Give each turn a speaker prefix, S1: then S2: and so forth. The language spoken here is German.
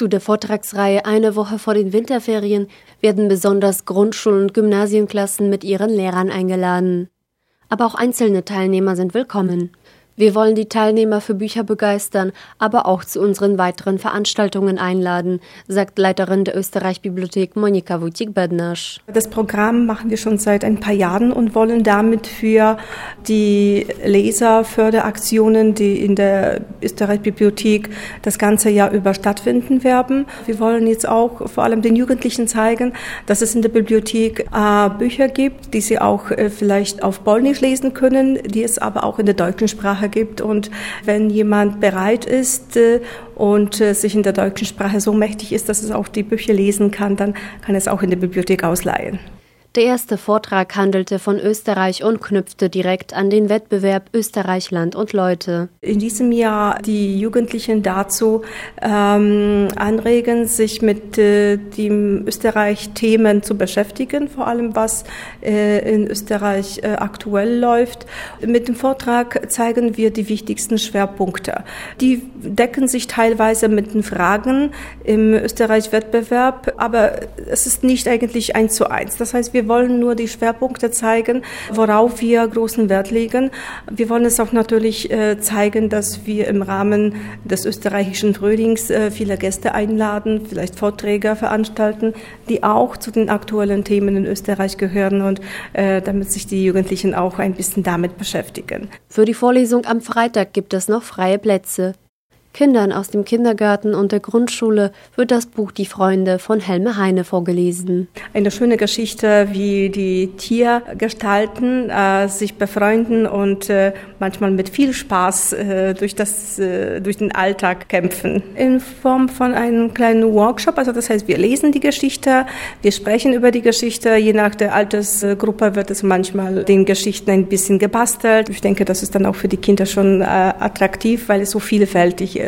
S1: Zu der Vortragsreihe Eine Woche vor den Winterferien werden besonders Grundschul- und Gymnasienklassen mit ihren Lehrern eingeladen. Aber auch einzelne Teilnehmer sind willkommen. Wir wollen die Teilnehmer für Bücher begeistern, aber auch zu unseren weiteren Veranstaltungen einladen, sagt Leiterin der Österreich-Bibliothek Monika Wójcik-Bednarz.
S2: Das Programm machen wir schon seit ein paar Jahren und wollen damit für die Leserförderaktionen, die in der Österreich-Bibliothek das ganze Jahr über stattfinden werden. Wir wollen jetzt auch vor allem den Jugendlichen zeigen, dass es in der Bibliothek Bücher gibt, die sie auch vielleicht auf Polnisch lesen können, die es aber auch in der deutschen Sprache gibt. Und wenn jemand bereit ist und sich in der deutschen Sprache so mächtig ist, dass es auch die Bücher lesen kann, dann kann es auch in der Bibliothek ausleihen.
S1: Der erste Vortrag handelte von Österreich und knüpfte direkt an den Wettbewerb Österreich Land und Leute.
S2: In diesem Jahr die Jugendlichen dazu anregen, sich mit dem Österreich-Themen zu beschäftigen, vor allem was in Österreich aktuell läuft. Mit dem Vortrag zeigen wir die wichtigsten Schwerpunkte. Die decken sich teilweise mit den Fragen im Österreich-Wettbewerb, aber es ist nicht eigentlich 1:1. Das heißt, wir wollen nur die Schwerpunkte zeigen, worauf wir großen Wert legen. Wir wollen es auch natürlich zeigen, dass wir im Rahmen des österreichischen Frühlings viele Gäste einladen, vielleicht Vorträge veranstalten, die auch zu den aktuellen Themen in Österreich gehören und damit sich die Jugendlichen auch ein bisschen damit beschäftigen.
S1: Für die Vorlesung am Freitag gibt es noch freie Plätze. Kindern aus dem Kindergarten und der Grundschule wird das Buch Die Freunde von Helme Heine vorgelesen.
S2: Eine schöne Geschichte, wie die Tiergestalten sich befreunden und manchmal mit viel Spaß durch den Alltag kämpfen. In Form von einem kleinen Workshop, also das heißt, wir lesen die Geschichte, wir sprechen über die Geschichte, je nach der Altersgruppe wird es manchmal den Geschichten ein bisschen gebastelt. Ich denke, das ist dann auch für die Kinder schon attraktiv, weil es so vielfältig